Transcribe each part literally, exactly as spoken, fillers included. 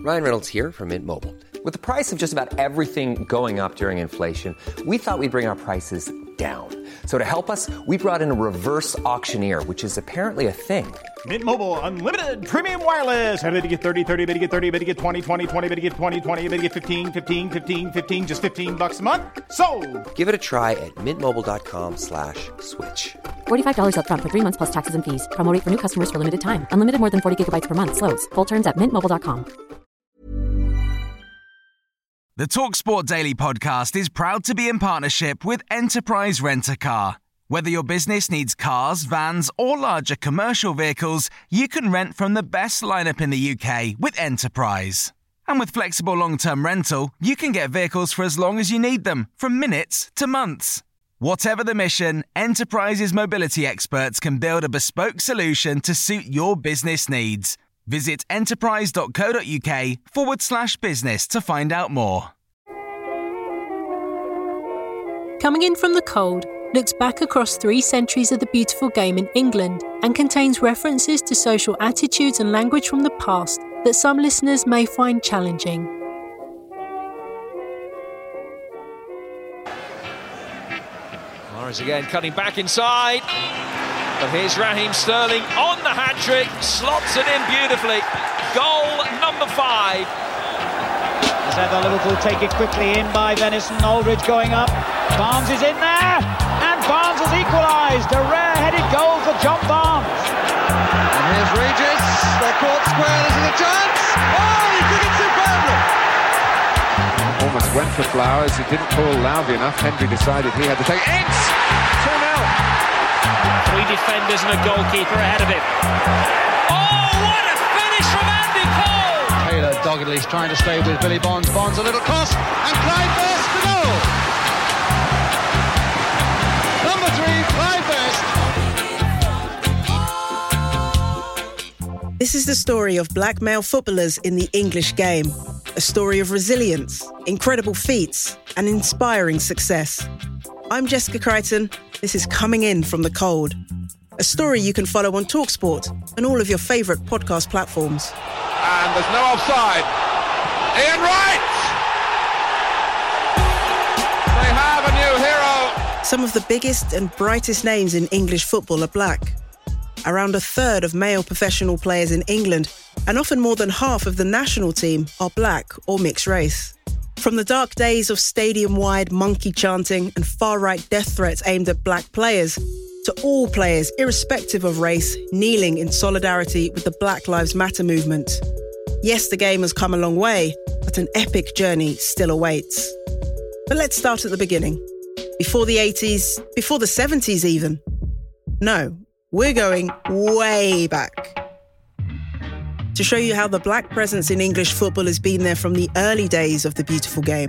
Ryan Reynolds here from Mint Mobile. With the price of just about everything going up during inflation, we thought we'd bring our prices down. So to help us, we brought in a reverse auctioneer, which is apparently a thing. Mint Mobile Unlimited Premium Wireless. How to get thirty, thirty, how to get thirty, how to get twenty, twenty, twenty, how to get twenty, twenty, how to get fifteen, fifteen, fifteen, fifteen, just fifteen bucks a month? Sold! Give it a try at mintmobile.com slash switch. forty-five dollars up front for three months plus taxes and fees. Promo rate for new customers for limited time. Unlimited more than forty gigabytes per month. Slows full terms at mint mobile dot com. The TalkSport Daily podcast is proud to be in partnership with Enterprise Rent-A-Car. Whether your business needs cars, vans, or larger commercial vehicles, you can rent from the best lineup in the U K with Enterprise. And with flexible long-term rental, you can get vehicles for as long as you need them, from minutes to months. Whatever the mission, Enterprise's mobility experts can build a bespoke solution to suit your business needs. Visit enterprise.co.uk forward slash business to find out more. Coming in from the Cold looks back across three centuries of the beautiful game in England and contains references to social attitudes and language from the past that some listeners may find challenging. Mahrez again cutting back inside. But here's Raheem Sterling on the hat-trick, slots it in beautifully. Goal number five. Has had the Liverpool take it quickly in by Venison. Aldridge going up. Barnes is in there, and Barnes has equalised. A rare-headed goal for John Barnes. And here's Regis. They're caught square. This is a chance. Oh, he did it superbly. Almost went for Flowers. He didn't call loudly enough. Hendry decided he had to take it. It's two nil. Three defenders and a goalkeeper ahead of him. Oh, what a finish from Andy Cole! Taylor doggedly is trying to stay with Billy Bonds. Bonds a little cross, and Clive Best to goal. Number three, Clive Best. This is the story of black male footballers in the English game. A story of resilience, incredible feats, and inspiring success. I'm Jessica Crichton. This is Coming In from the Cold, a story you can follow on TalkSport and all of your favourite podcast platforms. And there's no offside. Ian Wright! They have a new hero. Some of the biggest and brightest names in English football are black. Around a third of male professional players in England, and often more than half of the national team, are black or mixed race. From the dark days of stadium-wide monkey chanting and far-right death threats aimed at black players, to all players, irrespective of race, kneeling in solidarity with the Black Lives Matter movement. Yes, the game has come a long way, but an epic journey still awaits. But let's start at the beginning. Before the eighties, before the seventies even. No, we're going way back. To show you how the black presence in English football has been there from the early days of the beautiful game.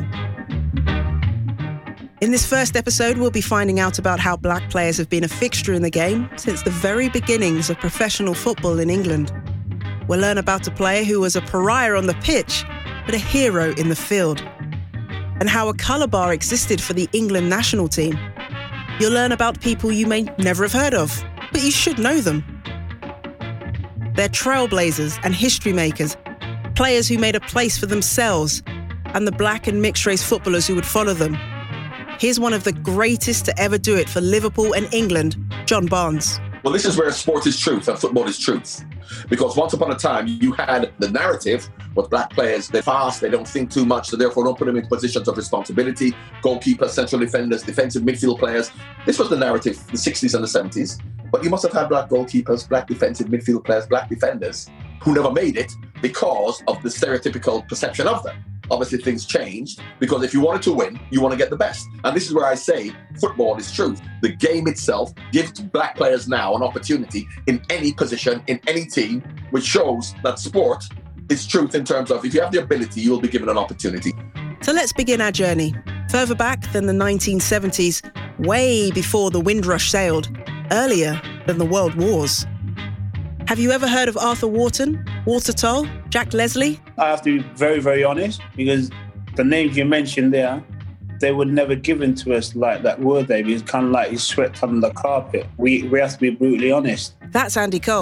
In this first episode, we'll be finding out about how black players have been a fixture in the game since the very beginnings of professional football in England. We'll learn about a player who was a pariah on the pitch, but a hero in the field. And how a colour bar existed for the England national team. You'll learn about people you may never have heard of, but you should know them. They're trailblazers and history makers, players who made a place for themselves, and the black and mixed race footballers who would follow them. Here's one of the greatest to ever do it for Liverpool and England, John Barnes. Well, this is where sport is truth and football is truth. Because once upon a time, you had the narrative with black players, they're fast, they don't think too much, so therefore don't put them in positions of responsibility. Goalkeepers, central defenders, defensive midfield players. This was the narrative in the sixties and the seventies. But you must have had black goalkeepers, black defensive midfield players, black defenders who never made it because of the stereotypical perception of them. Obviously, things changed because if you wanted to win, you want to get the best. And this is where I say football is truth. The game itself gives black players now an opportunity in any position, in any team, which shows that sport is truth in terms of if you have the ability, you will be given an opportunity. So let's begin our journey. Further back than the nineteen seventies, way before the Windrush sailed, earlier than the World Wars. Have you ever heard of Arthur Wharton, Walter Tull, Jack Leslie? I have to be very, very honest, because the names you mentioned there, they were never given to us like that, were they? Because kind of like it's swept under the carpet. We we have to be brutally honest. That's Andy Cole.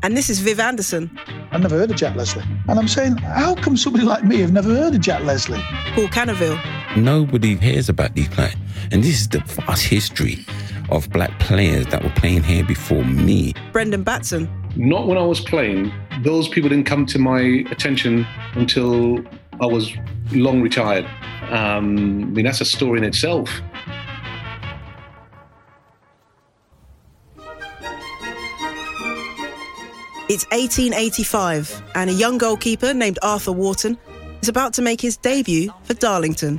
And this is Viv Anderson. I've never heard of Jack Leslie. And I'm saying, how come somebody like me have never heard of Jack Leslie? Paul Canaville. Nobody hears about these players. And this is the vast history of black players that were playing here before me. Brendan Batson. Not when I was playing. Those people didn't come to my attention until I was long retired. Um, I mean, that's a story in itself. It's eighteen eighty-five, and a young goalkeeper named Arthur Wharton is about to make his debut for Darlington.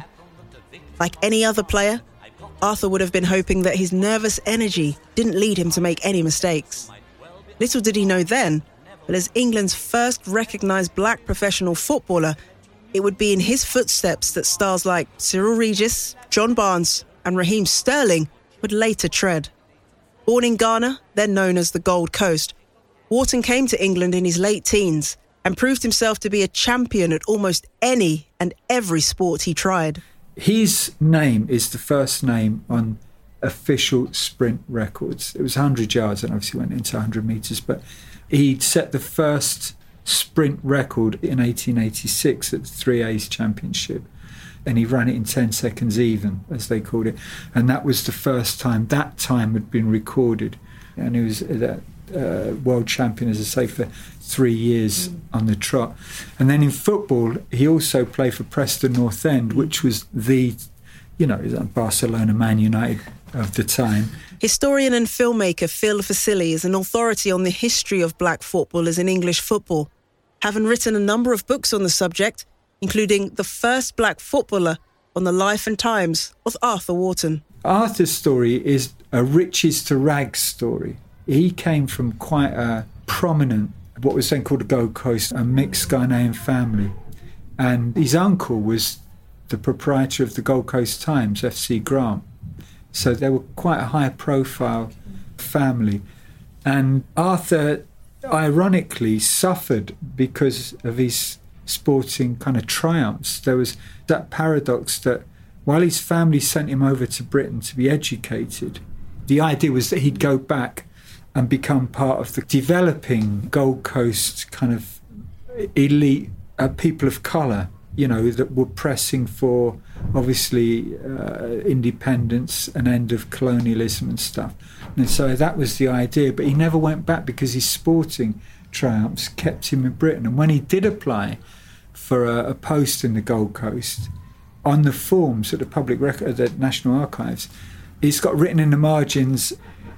Like any other player, Arthur would have been hoping that his nervous energy didn't lead him to make any mistakes. Little did he know then, but as England's first recognised black professional footballer, it would be in his footsteps that stars like Cyril Regis, John Barnes and Raheem Sterling would later tread. Born in Ghana, then known as the Gold Coast, Wharton came to England in his late teens and proved himself to be a champion at almost any and every sport he tried. His name is the first name on official sprint records. It was one hundred yards and obviously went into one hundred metres, but he set the first sprint record in eighteen eighty-six at the three A's Championship, and he ran it in ten seconds even, as they called it, and that was the first time that time had been recorded. And he was that uh, world champion, as I say, for three years mm. on the trot. And then in football, he also played for Preston North End, which was the, you know, Barcelona, Man United of the time. Historian and filmmaker Phil Fusilli is an authority on the history of black footballers in English football, having written a number of books on the subject, including The First Black Footballer on the Life and Times of Arthur Wharton. Arthur's story is a riches to rags story. He came from quite a prominent, what was then called a Gold Coast, a mixed Ghanaian family. And his uncle was the proprietor of the Gold Coast Times, F C Grant. So they were quite a high-profile family. And Arthur, ironically, suffered because of his sporting kind of triumphs. There was that paradox that while his family sent him over to Britain to be educated, the idea was that he'd go back and become part of the developing Gold Coast kind of elite uh, people of colour, you know, that were pressing for, obviously, uh, independence, an end of colonialism and stuff. And so that was the idea. But he never went back because his sporting triumphs kept him in Britain. And when he did apply for a, a post in the Gold Coast, on the forms at the public record, at the National Archives, it's got written in the margins,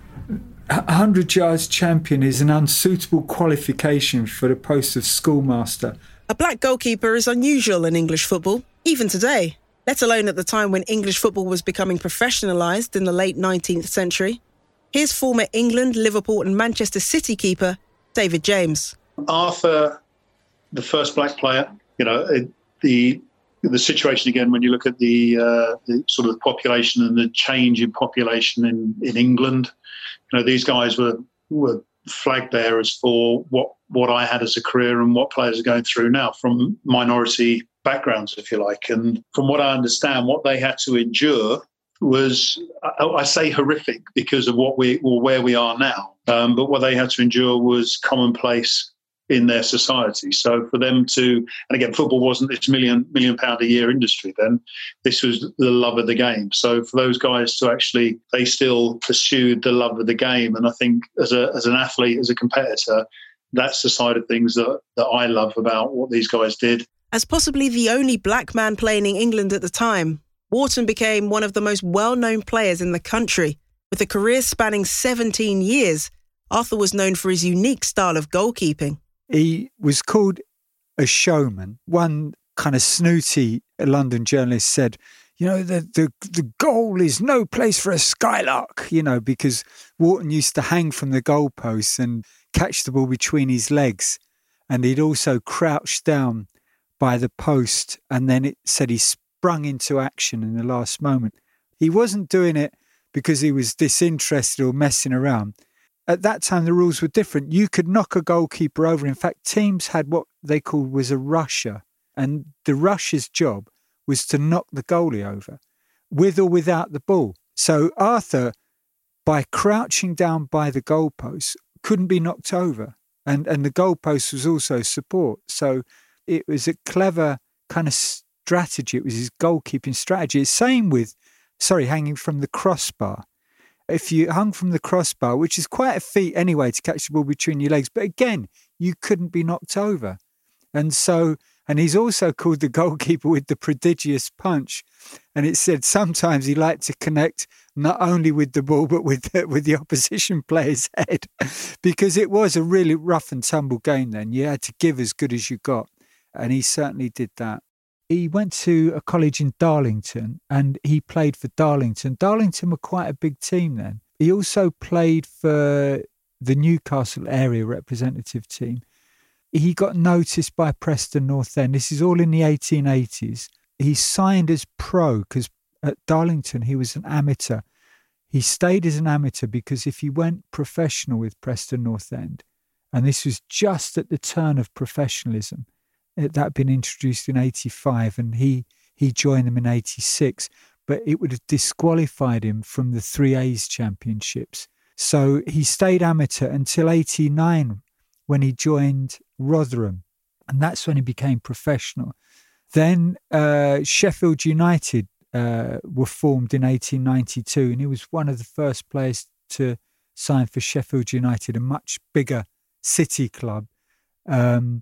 one hundred yards champion is an unsuitable qualification for the post of schoolmaster. A black goalkeeper is unusual in English football, even today, let alone at the time when English football was becoming professionalised in the late nineteenth century. Here's former England, Liverpool and Manchester City keeper David James. Arthur, the first black player, you know, the the situation again when you look at the, uh, the sort of population and the change in population in, in England. You know, these guys were were flag bearers for what, what I had as a career and what players are going through now from minority backgrounds, if you like. And from what I understand, what they had to endure was, I, I say horrific because of what we or where we are now. Um, but what they had to endure was commonplace in their society. So for them to, and again, football wasn't this million million pound a year industry then. This was the love of the game. So for those guys to actually, they still pursued the love of the game. And I think as a as an athlete, as a competitor, that's the side of things that, that I love about what these guys did. As possibly the only black man playing in England at the time, Wharton became one of the most well-known players in the country. With a career spanning seventeen years, Arthur was known for his unique style of goalkeeping. He was called a showman. One kind of snooty London journalist said, you know, the, the the goal is no place for a skylark, you know, because Wharton used to hang from the goalposts and catch the ball between his legs. And he'd also crouch down by the post. And then it said he sprung into action in the last moment. He wasn't doing it because he was disinterested or messing around. At that time, the rules were different. You could knock a goalkeeper over. In fact, teams had what they called was a rusher. And the rusher's job was to knock the goalie over, with or without the ball. So Arthur, by crouching down by the goalpost, couldn't be knocked over. And, and the goalpost was also support. So it was a clever kind of strategy. It was his goalkeeping strategy. It's same with, sorry, hanging from the crossbar. If you hung from the crossbar, which is quite a feat anyway to catch the ball between your legs, but again, you couldn't be knocked over. And so, and he's also called the goalkeeper with the prodigious punch. And it said sometimes he liked to connect not only with the ball, but with the, with the opposition player's head, because it was a really rough and tumble game then. You had to give as good as you got. And he certainly did that. He went to a college in Darlington and he played for Darlington. Darlington were quite a big team then. He also played for the Newcastle area representative team. He got noticed by Preston North End. This is all in the eighteen eighties. He signed as pro because at Darlington he was an amateur. He stayed as an amateur because if he went professional with Preston North End, and this was just at the turn of professionalism, that had been introduced in eighty-five, and he he joined them in eighty-six, but it would have disqualified him from the three A's championships. So he stayed amateur until eighty-nine when he joined Rotherham, and that's when he became professional. Then uh, Sheffield United uh, were formed in eighteen ninety-two, and he was one of the first players to sign for Sheffield United, a much bigger city club. Um,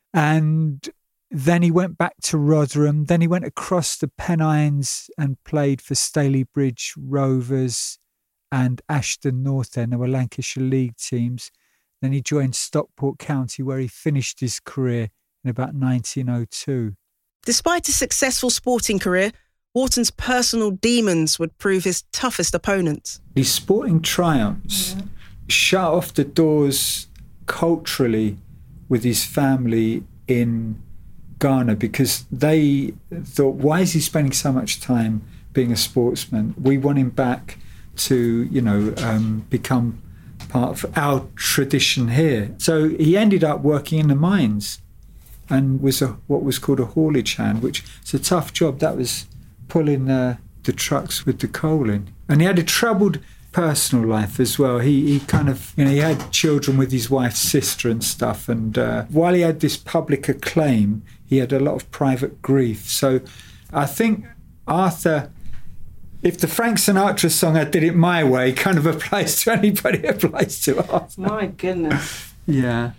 and then he went back to Rotherham. Then he went across the Pennines and played for Stalybridge Rovers and Ashton North End. They were Lancashire League teams. Then he joined Stockport County, where he finished his career in about nineteen oh two. Despite a successful sporting career, Wharton's personal demons would prove his toughest opponents. His sporting triumphs mm-hmm. shut off the doors culturally with his family in Ghana, because they thought, why is he spending so much time being a sportsman? We want him back to, you know, um, become part of our tradition here. So he ended up working in the mines and was a, what was called a haulage hand, which is a tough job. That was pulling uh, the trucks with the coal in. And he had a troubled personal life as well. He he kind of, you know, he had children with his wife's sister and stuff. And uh, while he had this public acclaim, he had a lot of private grief. So I think Arthur, if the Frank Sinatra song "I Did It My Way" kind of applies to anybody, it applies to Arthur. My goodness. Yeah.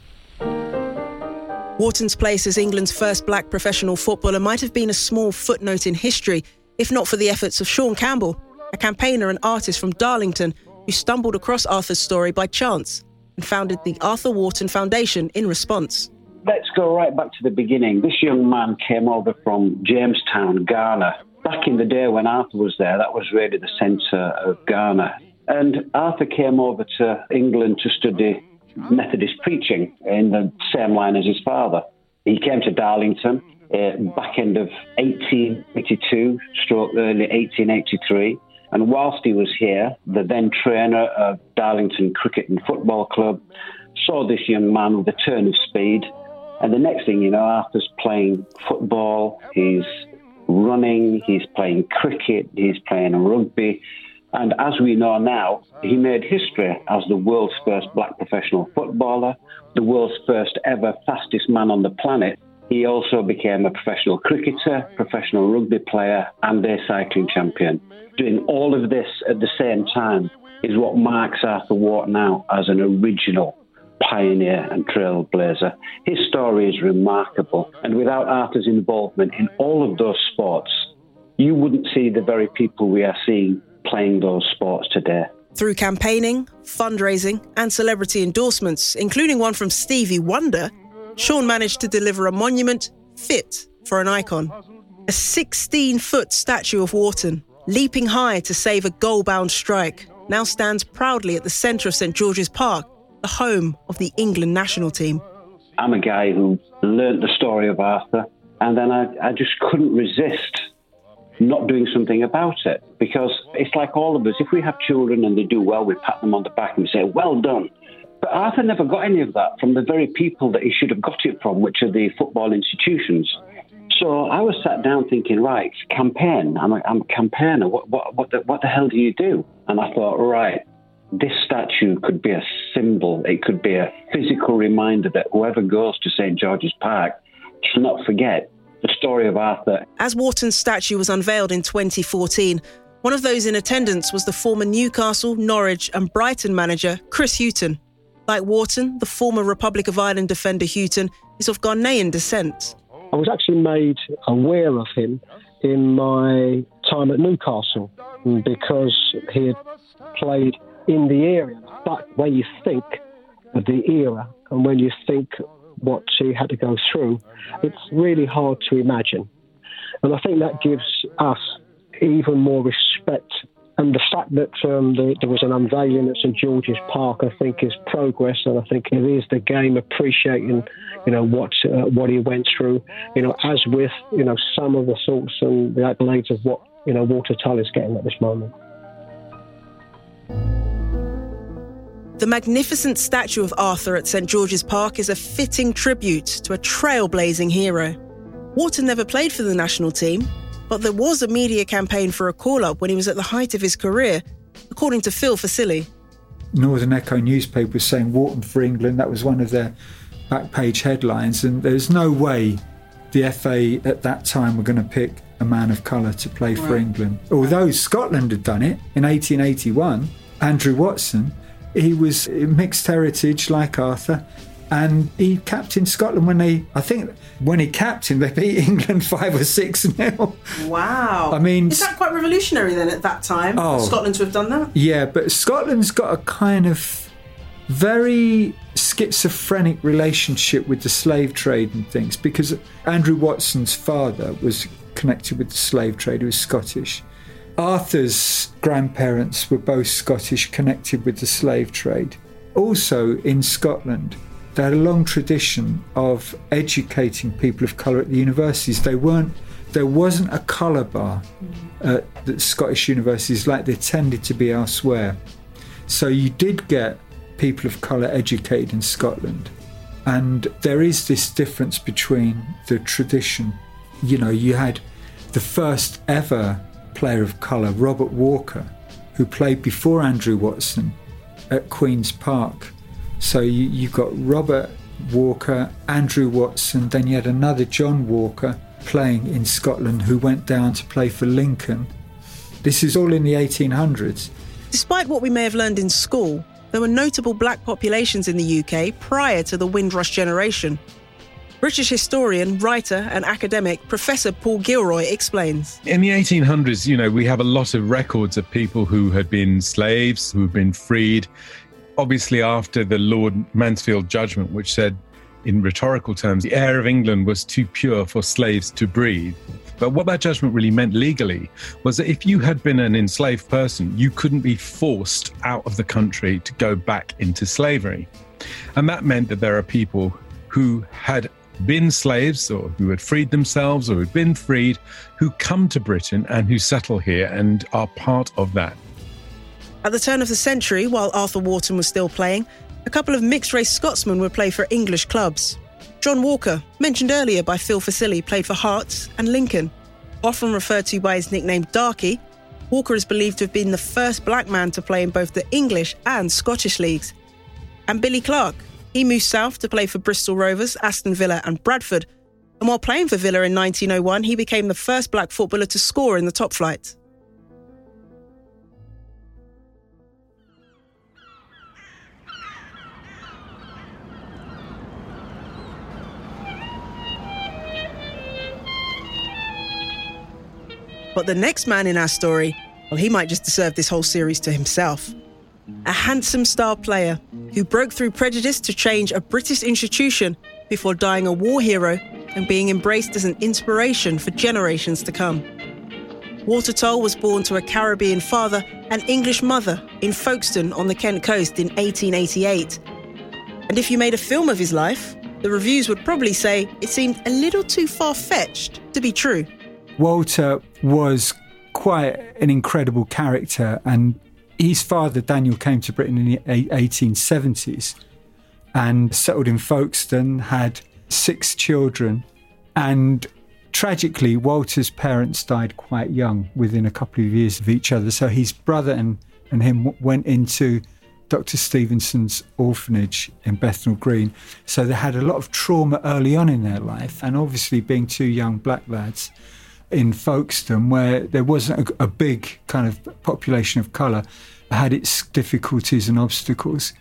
Wharton's place as England's first black professional footballer might have been a small footnote in history, if not for the efforts of Sean Campbell, a campaigner and artist from Darlington who stumbled across Arthur's story by chance and founded the Arthur Wharton Foundation in response. Let's go right back to the beginning. This young man came over from Jamestown, Ghana. Back in the day when Arthur was there, that was really the centre of Ghana. And Arthur came over to England to study Methodist preaching in the same line as his father. He came to Darlington uh, back end of eighteen eighty-two, stroke early eighteen eighty-three. And whilst he was here, the then trainer of Darlington Cricket and Football Club saw this young man with a turn of speed. And the next thing you know, Arthur's playing football, he's running, he's playing cricket, he's playing rugby. And as we know now, he made history as the world's first black professional footballer, the world's first ever fastest man on the planet. He also became a professional cricketer, professional rugby player, and a cycling champion. Doing all of this at the same time is what marks Arthur Wharton out as an original pioneer and trailblazer. His story is remarkable, and without Arthur's involvement in all of those sports, you wouldn't see the very people we are seeing playing those sports today. Through campaigning, fundraising and celebrity endorsements, including one from Stevie Wonder, Sean managed to deliver a monument fit for an icon. A sixteen-foot statue of Wharton, leaping high to save a goal-bound strike, now stands proudly at the centre of St George's Park, the home of the England national team. I'm a guy who learnt the story of Arthur, and then I, I just couldn't resist not doing something about it, because it's like all of us. If we have children and they do well, we pat them on the back and say, well done. But Arthur never got any of that from the very people that he should have got it from, which are the football institutions. So I was sat down thinking, right, campaign. I'm a, I'm a campaigner. What, what, what, the, what the hell do you do? And I thought, right, this statue could be a symbol. It could be a physical reminder that whoever goes to St George's Park should not forget the story of Arthur. As Wharton's statue was unveiled in twenty fourteen, one of those in attendance was the former Newcastle, Norwich and Brighton manager, Chris Hughton. Like Wharton, the former Republic of Ireland defender Hughton is of Ghanaian descent. I was actually made aware of him in my time at Newcastle because he had played in the area. But when you think of the era and when you think what he had to go through, it's really hard to imagine. And I think that gives us even more respect. And the fact that um, the, there was an unveiling at St George's Park, I think, is progress, and I think it is the game appreciating, you know, what uh, what he went through. You know, as with you know some of the thoughts and the accolades of what you know Walter Tull is getting at this moment. The magnificent statue of Arthur at St George's Park is a fitting tribute to a trailblazing hero. Wharton never played for the national team, but there was a media campaign for a call-up when he was at the height of his career, according to Phil Facili. Northern Echo newspaper was saying Wharton for England. That was one of their back page headlines, and there's no way the F A at that time were going to pick a man of colour to play for Right. England. Although Scotland had done it in eighteen eighty-one, Andrew Watson, he was mixed heritage like Arthur, and he captained Scotland when they, I think, when he captained, they beat England five or six nil. Wow. I mean, is that quite revolutionary then at that time, Oh. for Scotland to have done that? Yeah, but Scotland's got a kind of very schizophrenic relationship with the slave trade and things, because Andrew Watson's father was connected with the slave trade. He was Scottish. Arthur's grandparents were both Scottish, connected with the slave trade. Also in Scotland, they had a long tradition of educating people of colour at the universities. They weren't, there wasn't a colour bar at the Scottish universities like there tended to be elsewhere. So you did get people of colour educated in Scotland. And there is this difference between the tradition. You know, you had the first ever player of colour, Robert Walker, who played before Andrew Watson at Queen's Park. So you, you got Robert Walker, Andrew Watson, then you had another John Walker playing in Scotland who went down to play for Lincoln. This is all in the eighteen hundreds. Despite what we may have learned in school, there were notable black populations in the U K prior to the Windrush generation. British historian, writer and academic Professor Paul Gilroy explains. In the eighteen hundreds, you know, we have a lot of records of people who had been slaves, who had been freed. Obviously, after the Lord Mansfield judgment, which said, in rhetorical terms, the air of England was too pure for slaves to breathe. But what that judgment really meant legally was that if you had been an enslaved person, you couldn't be forced out of the country to go back into slavery. And that meant that there are people who had been slaves or who had freed themselves or who had been freed, who come to Britain and who settle here and are part of that. At the turn of the century, while Arthur Wharton was still playing, a couple of mixed-race Scotsmen would play for English clubs. John Walker, mentioned earlier by Phil Facili, played for Hearts and Lincoln. Often referred to by his nickname Darky, Walker is believed to have been the first black man to play in both the English and Scottish leagues. And Billy Clark, he moved south to play for Bristol Rovers, Aston Villa and Bradford. And while playing for Villa in nineteen oh one, he became the first black footballer to score in the top flight. But the next man in our story, well, he might just deserve this whole series to himself. A handsome star player who broke through prejudice to change a British institution before dying a war hero and being embraced as an inspiration for generations to come. Walter Tull was born to a Caribbean father and English mother in Folkestone on the Kent coast in eighteen eighty-eight. And if you made a film of his life, the reviews would probably say it seemed a little too far-fetched to be true. Walter was quite an incredible character, and his father, Daniel, came to Britain in the eighteen seventies and settled in Folkestone, had six children, and tragically, Walter's parents died quite young, within a couple of years of each other. So his brother and, and him went into Doctor Stevenson's orphanage in Bethnal Green. So they had a lot of trauma early on in their life. And obviously being two young black lads in Folkestone, where there wasn't a, a big kind of population of colour, had its difficulties and obstacles.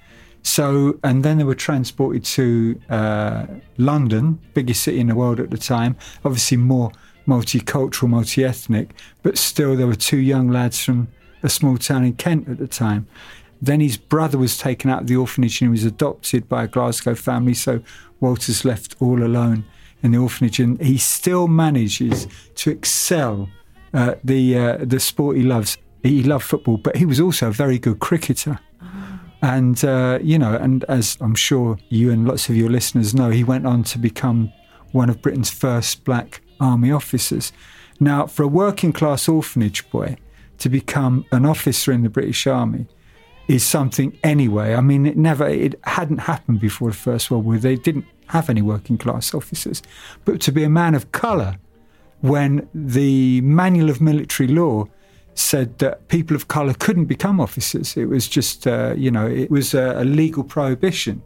So, and then they were transported to uh, London, biggest city in the world at the time, obviously more multicultural, multi-ethnic, but still there were two young lads from a small town in Kent at the time. Then his brother was taken out of the orphanage and he was adopted by a Glasgow family, so Walter's left all alone in the orphanage, and he still manages to excel at the, uh, the sport he loves. He loved football, but he was also a very good cricketer. And, uh, you know, and as I'm sure you and lots of your listeners know, he went on to become one of Britain's first black army officers. Now, for a working class orphanage boy to become an officer in the British Army is something anyway. I mean, it never, it hadn't happened before the First World War. They didn't have any working class officers. But to be a man of colour when the Manual of Military Law said that people of colour couldn't become officers. It was just, uh, you know, it was a, a legal prohibition.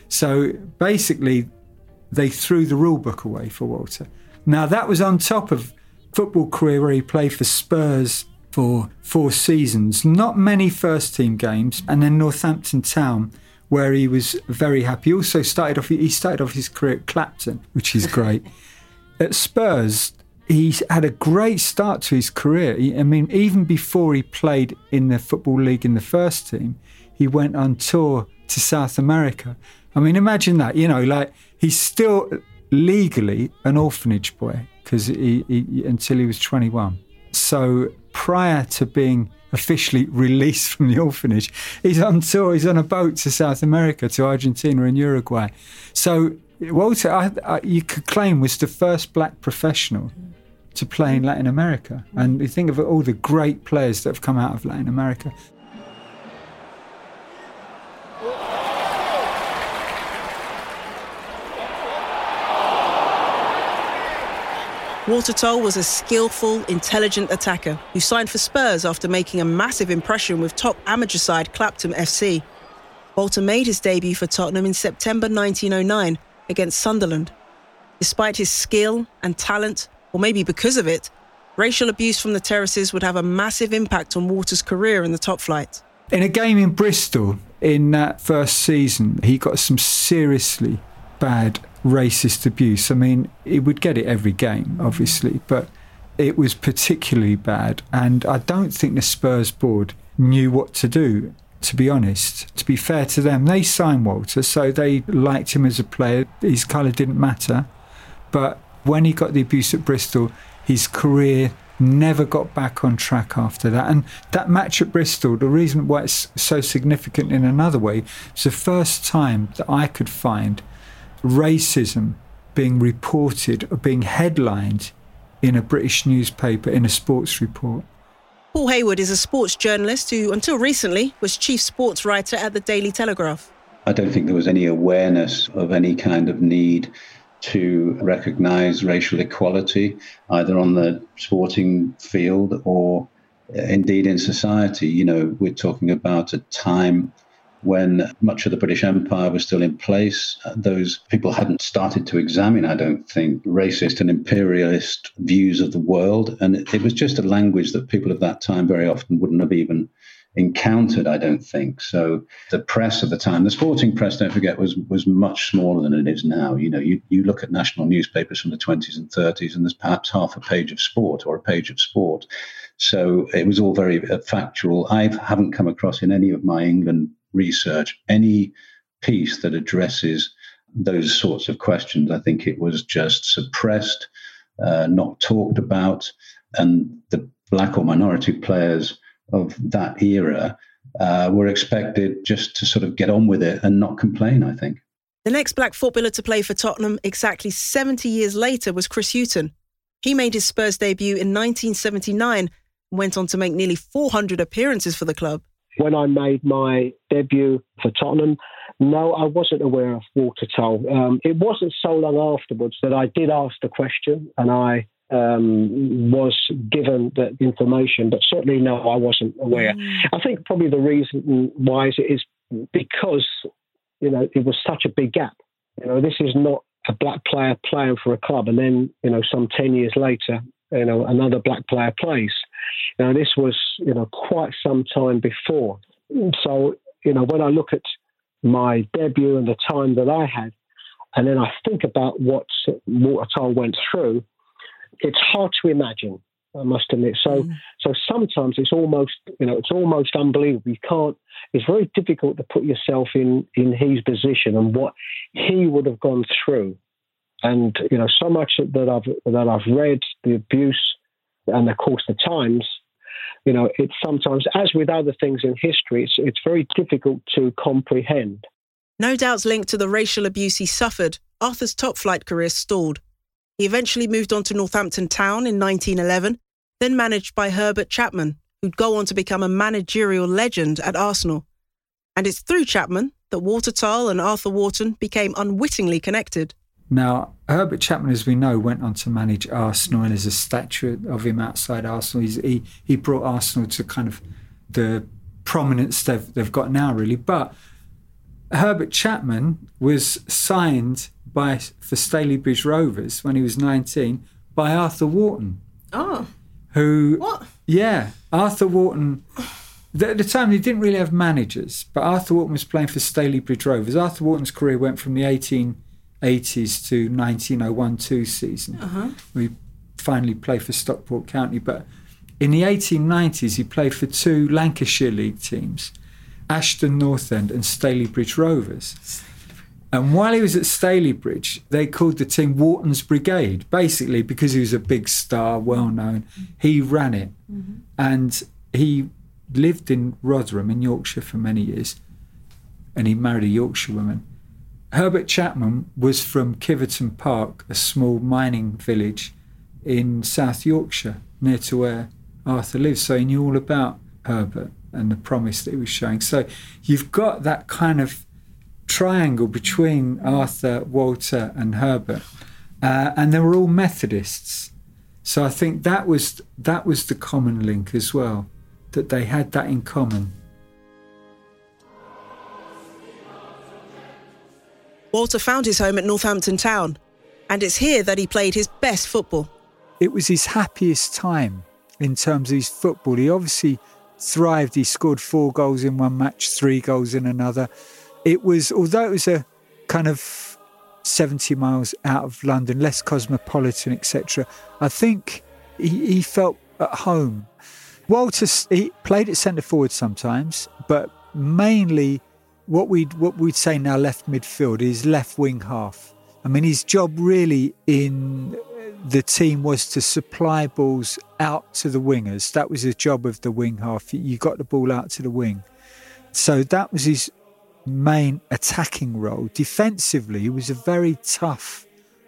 So basically, they threw the rule book away for Walter. Now, that was on top of football career where he played for Spurs for four seasons, not many first-team games, and then Northampton Town, where he was very happy. He also started off, he started off his career at Clapton, which is great. At Spurs, he had a great start to his career. I mean, even before he played in the Football League in the first team, he went on tour to South America. I mean, imagine that, you know, like he's still legally an orphanage boy because he, he, until he was twenty-one. So prior to being officially released from the orphanage, he's on tour, he's on a boat to South America, to Argentina and Uruguay. So Walter, I, I, you could claim, was the first black professional to play in Latin America. And you think of all the great players that have come out of Latin America. Walter Tull was a skillful, intelligent attacker who signed for Spurs after making a massive impression with top amateur side Clapton F C. Walter made his debut for Tottenham in September nineteen oh nine against Sunderland. Despite his skill and talent, or maybe because of it, racial abuse from the terraces would have a massive impact on Walter's career in the top flight. In a game in Bristol in that first season, he got some seriously bad racist abuse. I mean, he would get it every game, obviously, but it was particularly bad. And I don't think the Spurs board knew what to do, to be honest. To be fair to them, they signed Walter, so they liked him as a player. His colour didn't matter. But when he got the abuse at Bristol, his career never got back on track after that. And that match at Bristol, the reason why it's so significant in another way, it's the first time that I could find racism being reported or being headlined in a British newspaper, in a sports report. Paul Hayward is a sports journalist who, until recently, was chief sports writer at the Daily Telegraph. I don't think there was any awareness of any kind of need to recognise racial equality, either on the sporting field or indeed in society. You know, we're talking about a time when much of the British Empire was still in place. Those people hadn't started to examine, I don't think, racist and imperialist views of the world. And it, it was just a language that people of that time very often wouldn't have even encountered, I don't think. So the press at the time, the sporting press, don't forget, was was much smaller than it is now. You know, you, you look at national newspapers from the twenties and thirties, and there's perhaps half a page of sport or a page of sport. So it was all very factual. I haven't come across in any of my England research any piece that addresses those sorts of questions. I think it was just suppressed, uh, not talked about, and the black or minority players of that era uh, were expected just to sort of get on with it and not complain, I think. The next black footballer to play for Tottenham exactly seventy years later was Chris Hughton. He made his Spurs debut in nineteen seventy-nine and went on to make nearly four hundred appearances for the club. When I made my debut for Tottenham, no, I wasn't aware of Walter Tull. Um, it wasn't so long afterwards that I did ask the question and I um, was given the information, but certainly no, I wasn't aware. Mm. I think probably the reason why is it is because, you know, it was such a big gap. You know, this is not a black player playing for a club and then, you know, some ten years later, you know, another black player plays. You know, this was, you know, quite some time before. So, you know, when I look at my debut and the time that I had, and then I think about what Watertoll went through, it's hard to imagine, I must admit. So, mm. so sometimes it's almost, you know, it's almost unbelievable. You can't. It's very difficult to put yourself in in his position and what he would have gone through. And you know, so much that I've that I've read, the abuse, and of course the times. You know, it's sometimes, as with other things in history, it's it's very difficult to comprehend. No doubts linked to the racial abuse he suffered, Arthur's top-flight career stalled. He eventually moved on to Northampton Town in nineteen eleven, then managed by Herbert Chapman, who'd go on to become a managerial legend at Arsenal. And it's through Chapman that Watertoll and Arthur Wharton became unwittingly connected. Now, Herbert Chapman, as we know, went on to manage Arsenal, and there's a statue of him outside Arsenal. He's, he he brought Arsenal to kind of the prominence they've, they've got now, really. But Herbert Chapman was signed by for Stalybridge Rovers when he was nineteen by Arthur Wharton. Oh. Who? What? Yeah, Arthur Wharton. At the time, they didn't really have managers, but Arthur Wharton was playing for Stalybridge Rovers. Arthur Wharton's career went from the eighteen eighties to nineteen oh one two season. Uh-huh. We finally played for Stockport County, but in the eighteen nineties, he played for two Lancashire League teams, Ashton North End and Stalybridge Rovers. And while he was at Stalybridge, they called the team Wharton's Brigade, basically because he was a big star, well-known. He ran it. Mm-hmm. And he lived in Rotherham in Yorkshire for many years, and he married a Yorkshire woman. Herbert Chapman was from Kiverton Park, a small mining village in South Yorkshire, near to where Arthur lives. So he knew all about Herbert and the promise that he was showing. So you've got that kind of triangle between Arthur, Walter and Herbert. Uh, and they were all Methodists. So I think that was that was the common link as well, that they had that in common. Walter found his home at Northampton Town, and it's here that he played his best football. It was his happiest time in terms of his football. He obviously thrived. He scored four goals in one match, three goals in another. It was, although it was a kind of seventy miles out of London, less cosmopolitan, et cetera, I think he, he felt at home. Walter he played at centre forward sometimes, but mainly what we'd, what we'd say now left midfield is left wing half. I mean, his job really in the team was to supply balls out to the wingers. That was the job of the wing half. You got the ball out to the wing. So that was his main attacking role. Defensively, he was a very tough,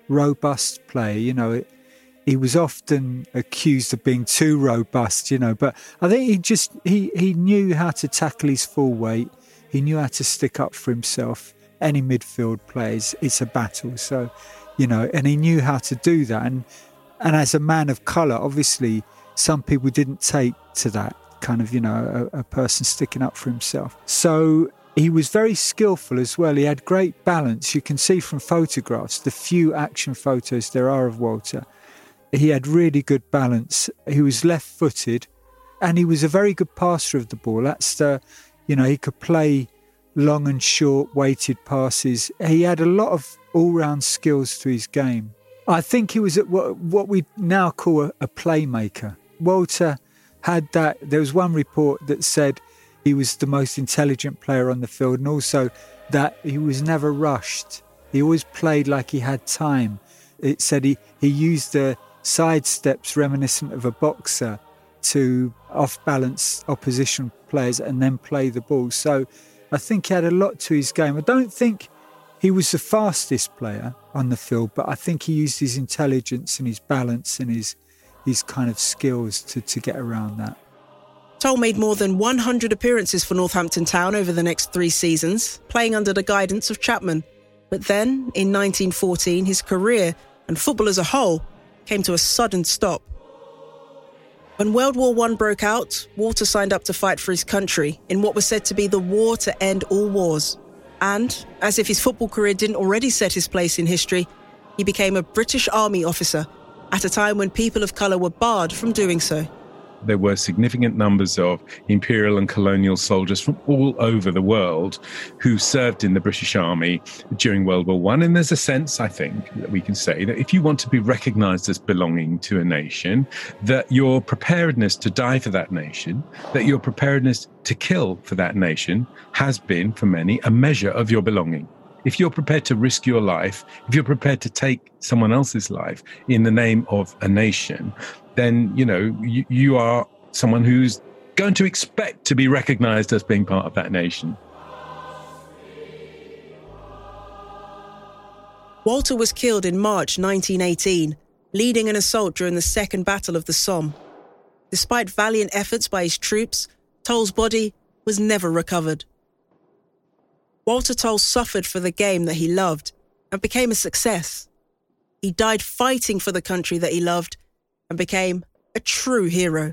robust player. You know, it, he was often accused of being too robust, you know, but I think he just, he, he knew how to tackle his full weight. He knew how to stick up for himself. Any midfield plays, it's a battle. So, you know, and he knew how to do that. And and as a man of colour, obviously, some people didn't take to that kind of, you know, a, a person sticking up for himself. So he was very skillful as well. He had great balance. You can see from photographs, the few action photos there are of Walter, he had really good balance. He was left-footed, and he was a very good passer of the ball. That's the, you know, he could play long and short, weighted passes. He had a lot of all-round skills to his game. I think he was at what, what we now call a, a playmaker. Walter had that. There was one report that said he was the most intelligent player on the field, and also that he was never rushed. He always played like he had time. It said he, he used the side steps reminiscent of a boxer to off-balance opposition players and then play the ball. So I think he had a lot to his game. I don't think he was the fastest player on the field, but I think he used his intelligence and his balance and his his kind of skills to, to get around that. Toll made more than one hundred appearances for Northampton Town over the next three seasons, playing under the guidance of Chapman. But then, in nineteen fourteen, his career and football as a whole came to a sudden stop. When World War One broke out, Walter signed up to fight for his country in what was said to be the war to end all wars. And, as if his football career didn't already set his place in history, he became a British Army officer at a time when people of colour were barred from doing so. There were significant numbers of imperial and colonial soldiers from all over the world who served in the British Army during World War One. And there's a sense, I think, that we can say that if you want to be recognised as belonging to a nation, that your preparedness to die for that nation, that your preparedness to kill for that nation has been, for many, a measure of your belonging. If you're prepared to risk your life, if you're prepared to take someone else's life in the name of a nation, then, you know, you, you are someone who's going to expect to be recognised as being part of that nation. Walter was killed in March nineteen eighteen, leading an assault during the Second Battle of the Somme. Despite valiant efforts by his troops, Toll's body was never recovered. Walter Toll suffered for the game that he loved and became a success. He died fighting for the country that he loved and became a true hero.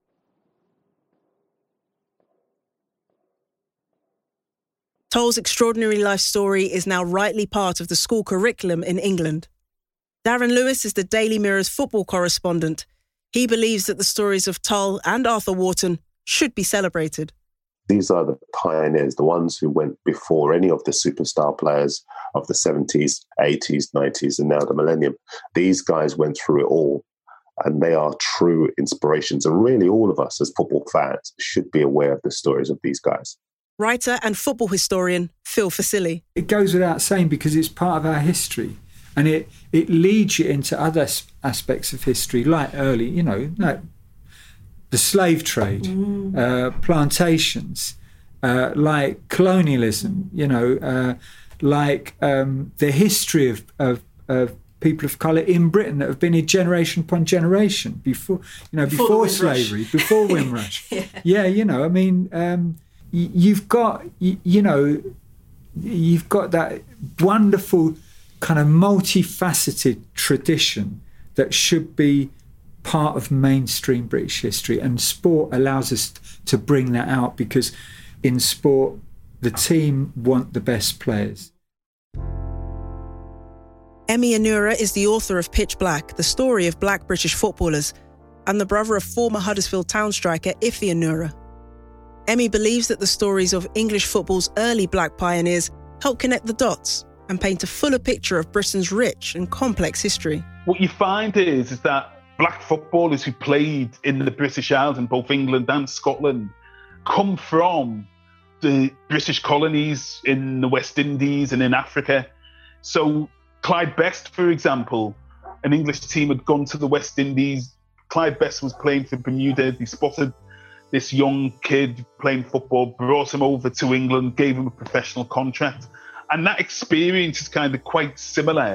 Toll's extraordinary life story is now rightly part of the school curriculum in England. Darren Lewis is the Daily Mirror's football correspondent. He believes that the stories of Toll and Arthur Wharton should be celebrated. These are the pioneers, the ones who went before any of the superstar players of the seventies, eighties, nineties, and now the millennium. These guys went through it all, and they are true inspirations. And really, all of us as football fans should be aware of the stories of these guys. Writer and football historian Phil Fusilli. It goes without saying because it's part of our history, and it, it leads you into other aspects of history, like early, you know, like the slave trade, mm. uh, plantations, uh, like colonialism, you know, uh, like um, the history of, of, of people of colour in Britain that have been here generation upon generation before, you know, before, before slavery, before Windrush. yeah. yeah, you know, I mean, um, y- you've got, y- you know, you've got that wonderful kind of multifaceted tradition that should be part of mainstream British history, and sport allows us to bring that out, because in sport the team want the best players. Emi Anura is the author of Pitch Black, the story of black British footballers, and the brother of former Huddersfield Town striker Ife Anura. Emi believes that the stories of English football's early black pioneers help connect the dots and paint a fuller picture of Britain's rich and complex history. What you find is, is that black footballers who played in the British Isles in both England and Scotland come from the British colonies in the West Indies and in Africa. So Clyde Best, for example, an English team had gone to the West Indies. Clyde Best was playing for Bermuda. He spotted this young kid playing football, brought him over to England, gave him a professional contract. And that experience is kind of quite similar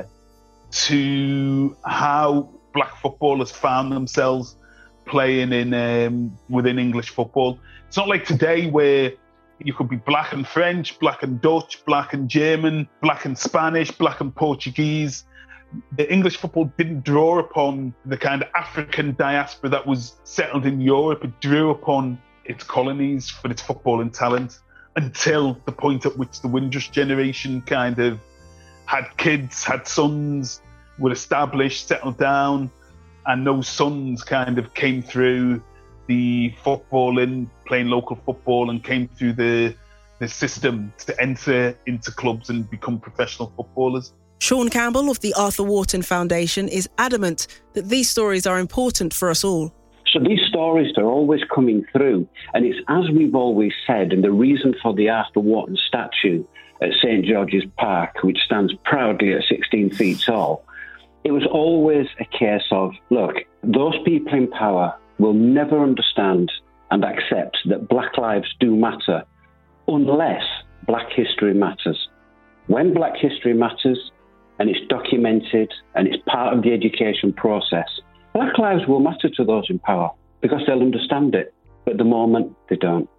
to how black footballers found themselves playing in um, within English football. It's not like today where you could be black and French, black and Dutch, black and German, black and Spanish, black and Portuguese. The English football didn't draw upon the kind of African diaspora that was settled in Europe. It drew upon its colonies for its footballing talent until the point at which the Windrush generation kind of had kids, had sons, were established, settled down, and those sons kind of came through the footballing, playing local football, and came through the the system to enter into clubs and become professional footballers. Sean Campbell of the Arthur Wharton Foundation is adamant that these stories are important for us all. So these stories are always coming through, and it's as we've always said, and the reason for the Arthur Wharton statue at St George's Park, which stands proudly at sixteen feet tall, it was always a case of, look, those people in power will never understand and accept that black lives do matter unless black history matters. When black history matters and it's documented and it's part of the education process, black lives will matter to those in power because they'll understand it. But at the moment, they don't.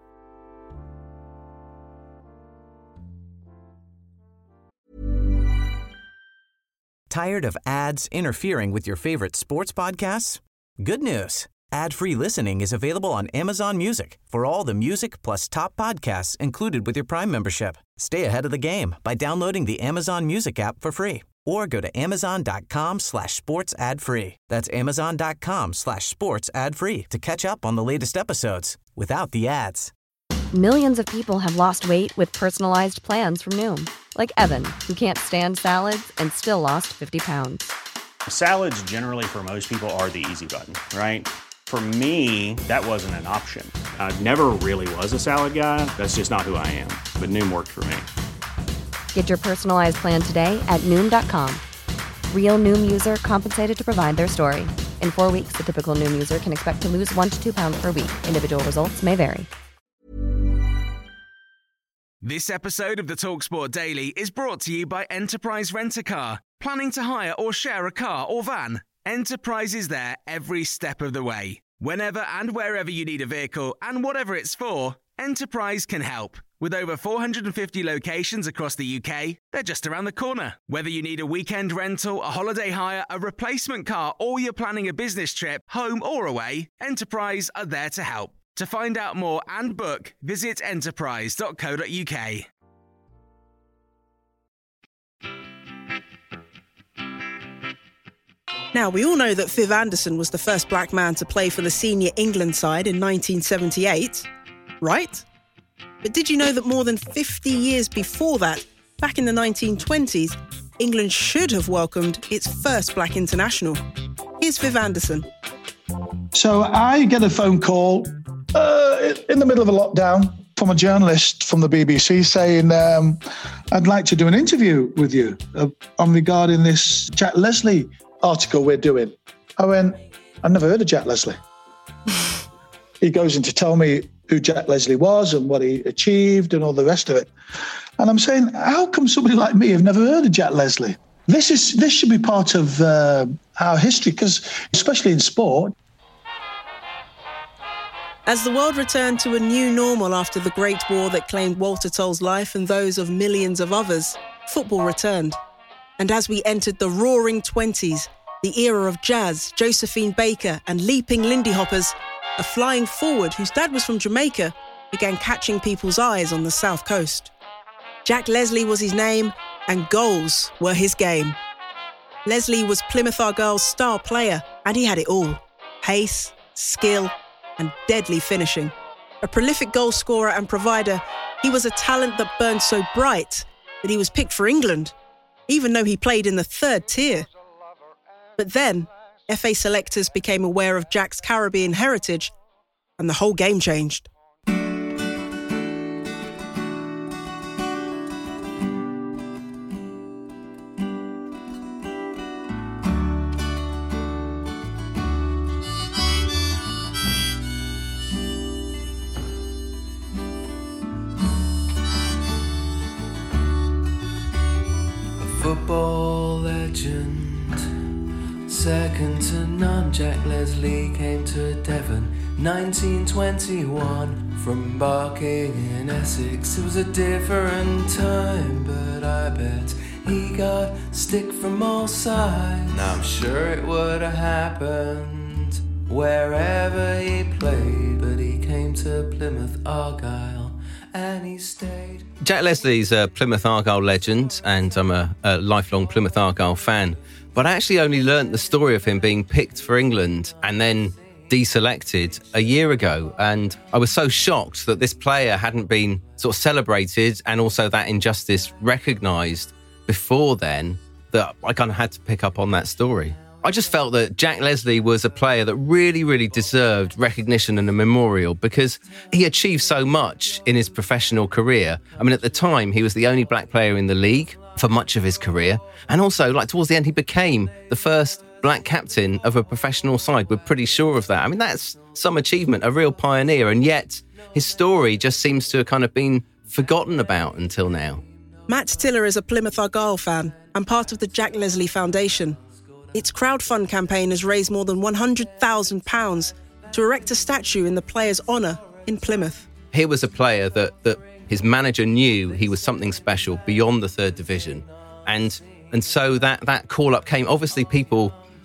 Tired of ads interfering with your favorite sports podcasts? Good news. Ad-free listening is available on Amazon Music for all the music plus top podcasts included with your Prime membership. Stay ahead of the game by downloading the Amazon Music app for free or go to amazon.com slash sports ad free. That's amazon.com slash sports ad free to catch up on the latest episodes without the ads. Millions of people have lost weight with personalized plans from Noom. Like Evan, who can't stand salads and still lost fifty pounds. Salads generally for most people are the easy button, right? For me, that wasn't an option. I never really was a salad guy. That's just not who I am. But Noom worked for me. Get your personalized plan today at Noom dot com. Real Noom user compensated to provide their story. In four weeks, the typical Noom user can expect to lose one to two pounds per week. Individual results may vary. This episode of the TalkSport Daily is brought to you by Enterprise Rent-A-Car. Planning to hire or share a car or van? Enterprise is there every step of the way. Whenever and wherever you need a vehicle and whatever it's for, Enterprise can help. With over four hundred fifty locations across the U K, they're just around the corner. Whether you need a weekend rental, a holiday hire, a replacement car, or you're planning a business trip, home or away, Enterprise are there to help. To find out more and book, visit enterprise dot co dot uk. Now, we all know that Viv Anderson was the first black man to play for the senior England side in nineteen seventy-eight, right? But did you know that more than fifty years before that, back in the nineteen twenties, England should have welcomed its first black international? Here's Viv Anderson. So I get a phone call uh, in the middle of a lockdown from a journalist from the B B C saying, um, I'd like to do an interview with you uh, on regarding this Jack Leslie article we're doing. I went, I've never heard of Jack Leslie. He goes in to tell me who Jack Leslie was and what he achieved and all the rest of it. And I'm saying, how come somebody like me have never heard of Jack Leslie? This is this should be part of uh, our history, because especially in sport. As the world returned to a new normal after the Great War that claimed Walter Toll's life and those of millions of others, football returned. And as we entered the roaring twenties, the era of jazz, Josephine Baker and leaping Lindy Hoppers, a flying forward whose dad was from Jamaica began catching people's eyes on the south coast. Jack Leslie was his name, and goals were his game. Leslie was Plymouth Argyle's star player, and he had it all: pace, skill, and deadly finishing. A prolific goal scorer and provider, he was a talent that burned so bright that he was picked for England, even though he played in the third tier. But then, F A selectors became aware of Jack's Caribbean heritage, and the whole game changed. Football legend, second to none, Jack Leslie came to Devon, nineteen twenty-one, from Barking in Essex. It was a different time, but I bet he got stick from all sides. Now I'm sure it would have happened wherever he played, but he came to Plymouth Argyle and he stayed. Jack Leslie's a Plymouth Argyle legend, and I'm a, a lifelong Plymouth Argyle fan. But I actually only learnt the story of him being picked for England and then deselected a year ago. And I was so shocked that this player hadn't been sort of celebrated and also that injustice recognised before then, that I kind of had to pick up on that story. I just felt that Jack Leslie was a player that really, really deserved recognition and a memorial because he achieved so much in his professional career. I mean, at the time, he was the only black player in the league for much of his career. And also, like towards the end, he became the first black captain of a professional side. We're pretty sure of that. I mean, that's some achievement, a real pioneer. And yet his story just seems to have kind of been forgotten about until now. Matt Tiller is a Plymouth Argyle fan and part of the Jack Leslie Foundation. Its crowdfund campaign has raised more than one hundred thousand pounds to erect a statue in the player's honour in Plymouth. Here was a player that, that his manager knew he was something special beyond the third division. And and so that, that call-up came. Obviously, people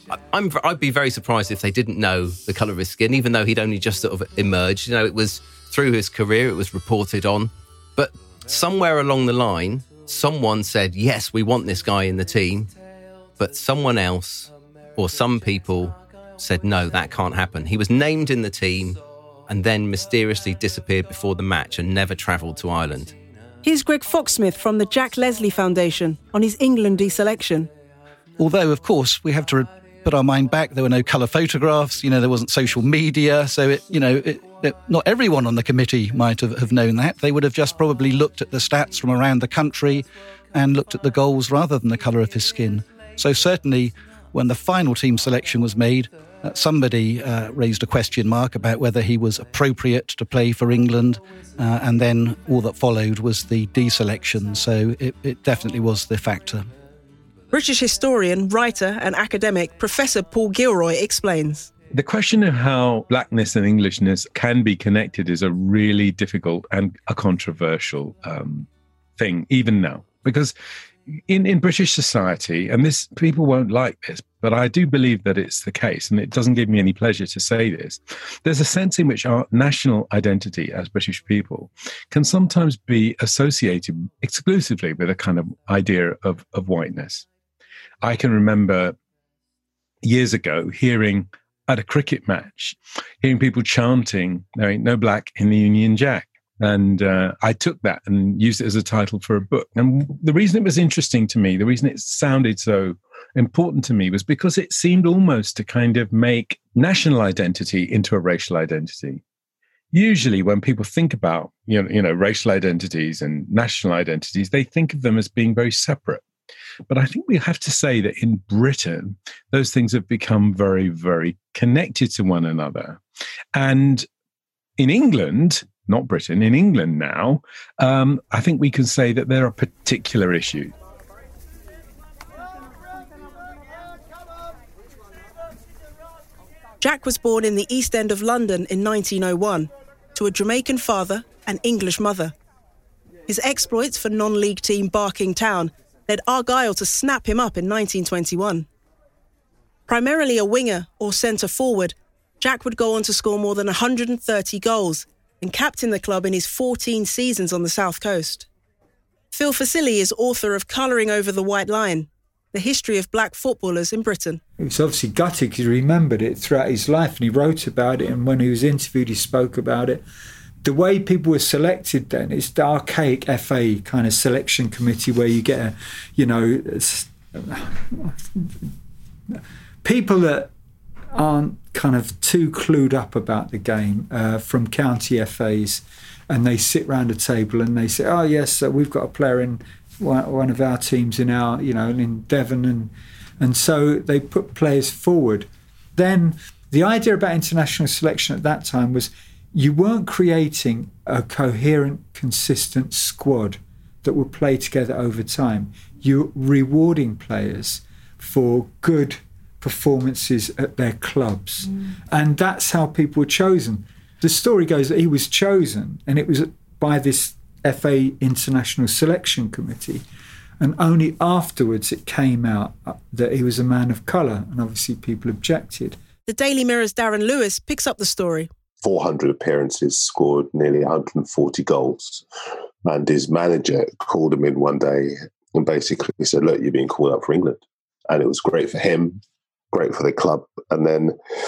I'm, I'd be very surprised if they didn't know the colour of his skin, even though he'd only just sort of emerged. You know, it was through his career, it was reported on. But somewhere along the line, someone said, yes, we want this guy in the team. But someone else, or some people, said, no, that can't happen. He was named in the team and then mysteriously disappeared before the match and never travelled to Ireland. Here's Greg Foxsmith from the Jack Leslie Foundation on his England deselection. Although, of course, we have to put our mind back. There were no colour photographs. You know, there wasn't social media. So, it, you know, it, it, not everyone on the committee might have, have known that. They would have just probably looked at the stats from around the country and looked at the goals rather than the colour of his skin. So certainly, when the final team selection was made, uh, somebody uh, raised a question mark about whether he was appropriate to play for England. Uh, and then all that followed was the deselection. So it, it definitely was the factor. British historian, writer and academic Professor Paul Gilroy explains. The question of how blackness and Englishness can be connected is a really difficult and a controversial um, thing, even now. Because in, in British society, and this people won't like this, but I do believe that it's the case, and it doesn't give me any pleasure to say this, there's a sense in which our national identity as British people can sometimes be associated exclusively with a kind of idea of, of whiteness. I can remember years ago hearing at a cricket match, hearing people chanting, "There ain't no black in the Union Jack." And uh, I took that and used it as a title for a book. And the reason it was interesting to me, the reason it sounded so important to me was because it seemed almost to kind of make national identity into a racial identity. Usually when people think about, you know, you know, racial identities and national identities, they think of them as being very separate. But I think we have to say that in Britain, those things have become very, very connected to one another. And in England, not Britain, in England now, um, I think we can say that there are particular issues. Jack was born in the East End of London in nineteen oh one to a Jamaican father and English mother. His exploits for non-league team Barking Town led Argyle to snap him up in nineteen twenty-one. Primarily a winger or centre-forward, Jack would go on to score more than one hundred thirty goals and captain the club in his fourteen seasons on the South Coast. Phil Facili is author of Colouring Over the White Line, the history of black footballers in Britain. He was obviously gutted because he remembered it throughout his life and he wrote about it, and when he was interviewed he spoke about it. The way people were selected then, it's the archaic F A kind of selection committee where you get, a, you know, people that aren't kind of too clued up about the game uh, from county F As, and they sit round a table and they say, oh yes, so we've got a player in one, one of our teams in our, you know, in Devon, and and so they put players forward. Then the idea about international selection at that time was you weren't creating a coherent, consistent squad that would play together over time. You're rewarding players for good performances at their clubs. Mm. And that's how people were chosen. The story goes that he was chosen, and it was by this F A International Selection Committee. And only afterwards it came out that he was a man of colour, and obviously people objected. The Daily Mirror's Darren Lewis picks up the story. four hundred appearances, scored nearly one hundred forty goals. And his manager called him in one day and basically said, look, you're being called up for England. And it was great for him, great for the club. And then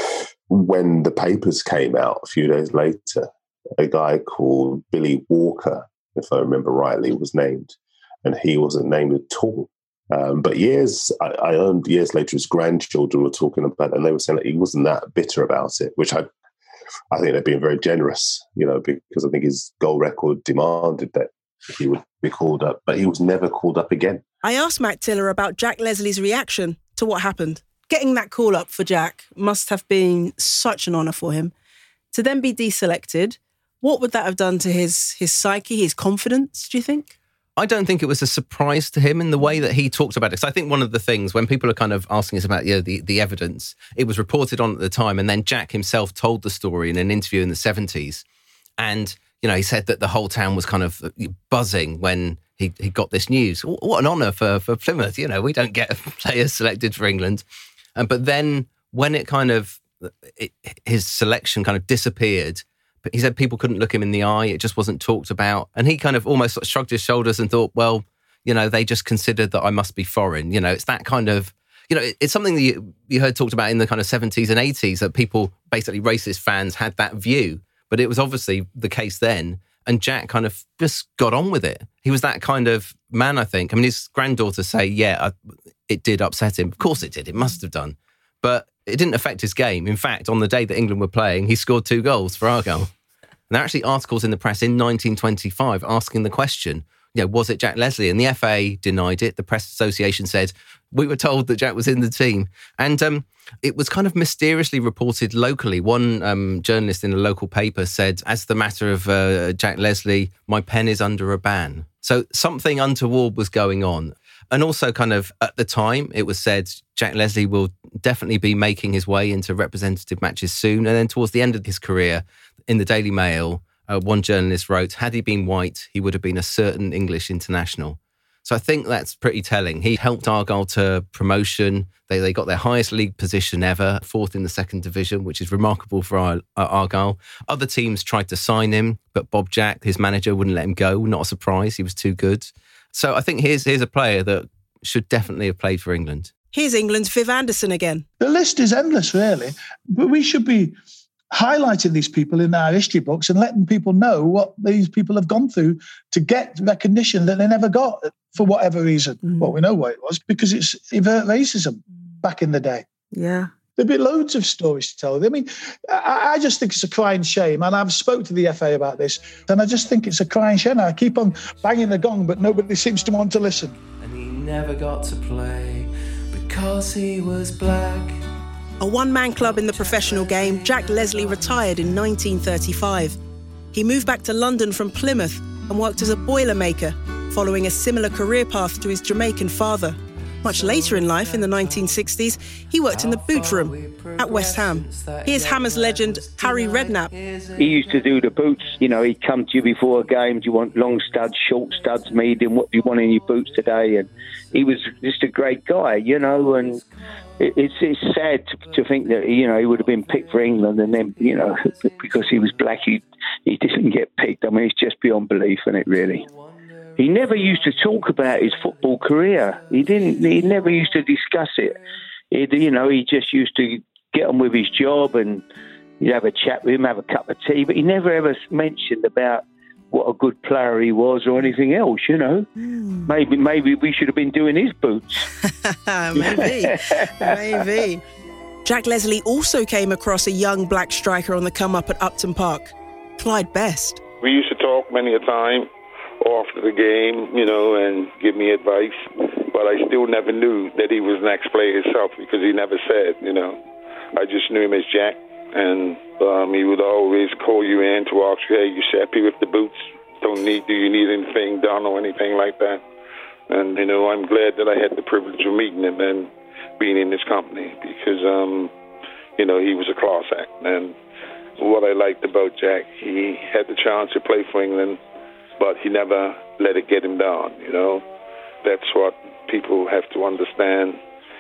when the papers came out a few days later, a guy called Billy Walker, if I remember rightly, was named. And he wasn't named at all. Um, but years, I, I learned years later, his grandchildren were talking about it, and they were saying that he wasn't that bitter about it, which I I think they're being very generous, you know, because I think his goal record demanded that he would be called up, but he was never called up again. I asked Matt Tiller about Jack Leslie's reaction to what happened. Getting that call up for Jack must have been such an honour for him. To then be deselected, what would that have done to his his psyche, his confidence, do you think? I don't think it was a surprise to him in the way that he talked about it. So I think one of the things when people are kind of asking us about, you know, the, the evidence, it was reported on at the time, and then Jack himself told the story in an interview in the seventies. And, you know, he said that the whole town was kind of buzzing when he, he got this news. What an honour for, for Plymouth. You know, we don't get players selected for England. And but then when it kind of it, his selection kind of disappeared, but he said people couldn't look him in the eye. It just wasn't talked about, and he kind of almost sort of shrugged his shoulders and thought, well, you know, they just considered that I must be foreign. You know, it's that kind of, you know, it, it's something that you, you heard talked about in the kind of seventies and eighties, that people, basically racist fans, had that view. But it was obviously the case then. And Jack kind of just got on with it. He was that kind of man, I think. I mean, his granddaughters say, yeah, I, it did upset him. Of course it did. It must have done. But it didn't affect his game. In fact, on the day that England were playing, he scored two goals for Argyle. And there are actually articles in the press in nineteen twenty-five asking the question, you know, was it Jack Leslie? And the F A denied it. The Press Association said, we were told that Jack was in the team. And um, it was kind of mysteriously reported locally. One um, journalist in a local paper said, as the matter of uh, Jack Leslie, my pen is under a ban. So something untoward was going on. And also kind of at the time, it was said Jack Leslie will definitely be making his way into representative matches soon. And then towards the end of his career, in the Daily Mail, Uh, one journalist wrote, had he been white, he would have been a certain English international. So I think that's pretty telling. He helped Argyle to promotion. They they got their highest league position ever, fourth in the second division, which is remarkable for Ar- uh, Argyle. Other teams tried to sign him, but Bob Jack, his manager, wouldn't let him go. Not a surprise. He was too good. So I think here's, here's a player that should definitely have played for England. Here's England's Viv Anderson again. The list is endless, really. But we should be highlighting these people in our history books and letting people know what these people have gone through to get recognition that they never got for whatever reason. Mm. Well, we know what it was, because it's overt racism back in the day. Yeah. There'd be loads of stories to tell. I mean, I, I just think it's a crying shame, and I've spoke to the F A about this, and I just think it's a crying shame. I keep on banging the gong, but nobody seems to want to listen. And he never got to play because he was black. A one-man club in the professional game, Jack Leslie retired in nineteen thirty-five. He moved back to London from Plymouth and worked as a boilermaker, following a similar career path to his Jamaican father. Much later in life, in the nineteen sixties, he worked in the boot room at West Ham. Here's Hammers legend Harry Redknapp. He used to do the boots. You know, he'd come to you before a game. Do you want long studs, short studs, medium? What do you want in your boots today? And he was just a great guy, you know, and It's it's sad to, to think that, you know, he would have been picked for England, and then, you know, because he was black, he, he didn't get picked. I mean, it's just beyond belief, isn't it, really? He never used to talk about his football career. He didn't. He never used to discuss it. He, you know, he just used to get on with his job, and you'd have a chat with him, have a cup of tea, but he never ever mentioned about what a good player he was or anything else, you know. Mm. Maybe maybe we should have been doing his boots. maybe, maybe. Jack Leslie also came across a young black striker on the come-up at Upton Park, Clyde Best. We used to talk many a time after the game, you know, and give me advice, but I still never knew that he was an ex-player himself, because he never said, you know. I just knew him as Jack. And um, he would always call you in to ask you, hey, you happy with the boots? Don't need, do you need anything done or anything like that? And, you know, I'm glad that I had the privilege of meeting him and being in his company, because, um, you know, he was a class act. And what I liked about Jack, he had the chance to play for England, but he never let it get him down, you know. That's what people have to understand.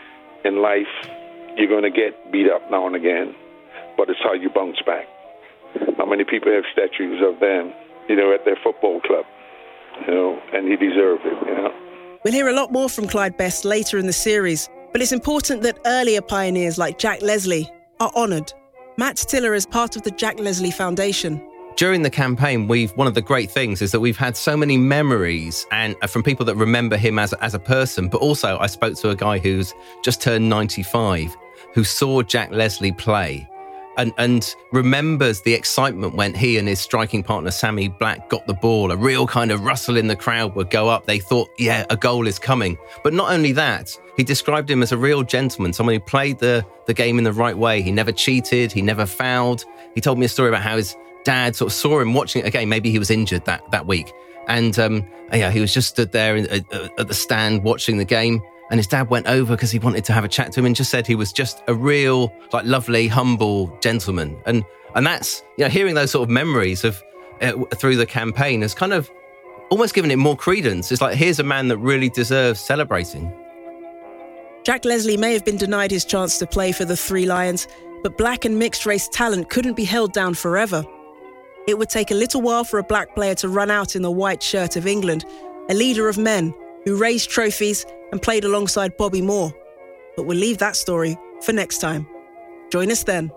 In life, you're going to get beat up now and again, but it's how you bounce back. How many people have statues of them, you know, at their football club, you know, and he deserved it, you know. We'll hear a lot more from Clyde Best later in the series, but it's important that earlier pioneers like Jack Leslie are honoured. Matt Stiller is part of the Jack Leslie Foundation. During the campaign, we've one of the great things is that we've had so many memories and from people that remember him as, as a person, but also I spoke to a guy who's just turned ninety-five, who saw Jack Leslie play. And, and remembers the excitement when he and his striking partner, Sammy Black, got the ball. A real kind of rustle in the crowd would go up. They thought, yeah, a goal is coming. But not only that, he described him as a real gentleman, someone who played the, the game in the right way. He never cheated. He never fouled. He told me a story about how his dad sort of saw him watching it again. Maybe he was injured that, that week. And um, yeah, he was just stood there in, uh, at the stand watching the game. And his dad went over because he wanted to have a chat to him and just said he was just a real, like, lovely, humble gentleman. And and that's, you know, hearing those sort of memories of uh, through the campaign has kind of almost given it more credence. It's like, here's a man that really deserves celebrating. Jack Leslie may have been denied his chance to play for the Three Lions, but black and mixed race talent couldn't be held down forever. It would take a little while for a black player to run out in the white shirt of England, a leader of men who raised trophies and played alongside Bobby Moore. But we'll leave that story for next time. Join us then.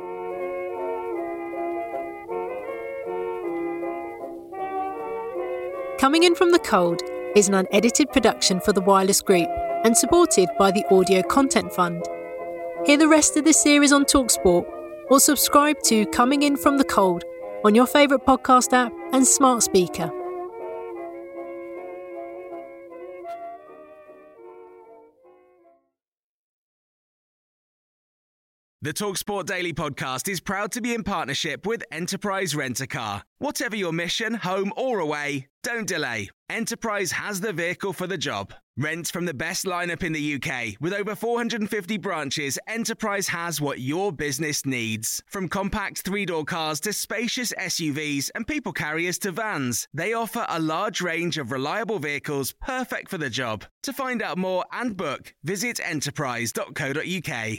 Coming In From the Cold is an unedited production for the Wireless Group and supported by the Audio Content Fund. Hear the rest of the series on TalkSport or subscribe to Coming In From the Cold on your favourite podcast app and smart speaker. The TalkSport Daily podcast is proud to be in partnership with Enterprise Rent-A-Car. Whatever your mission, home or away, don't delay. Enterprise has the vehicle for the job. Rent from the best lineup in the U K. With over four hundred fifty branches, Enterprise has what your business needs. From compact three-door cars to spacious S U Vs and people carriers to vans, they offer a large range of reliable vehicles perfect for the job. To find out more and book, visit enterprise dot co dot uk.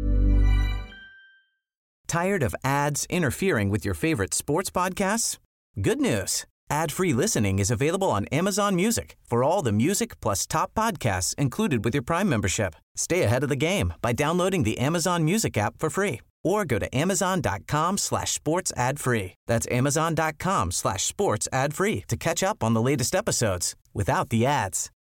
Tired of ads interfering with your favorite sports podcasts? Good news. Ad-free listening is available on Amazon Music for all the music plus top podcasts included with your Prime membership. Stay ahead of the game by downloading the Amazon Music app for free or go to amazon.com slash sports ad free. That's amazon.com slash sports ad free to catch up on the latest episodes without the ads.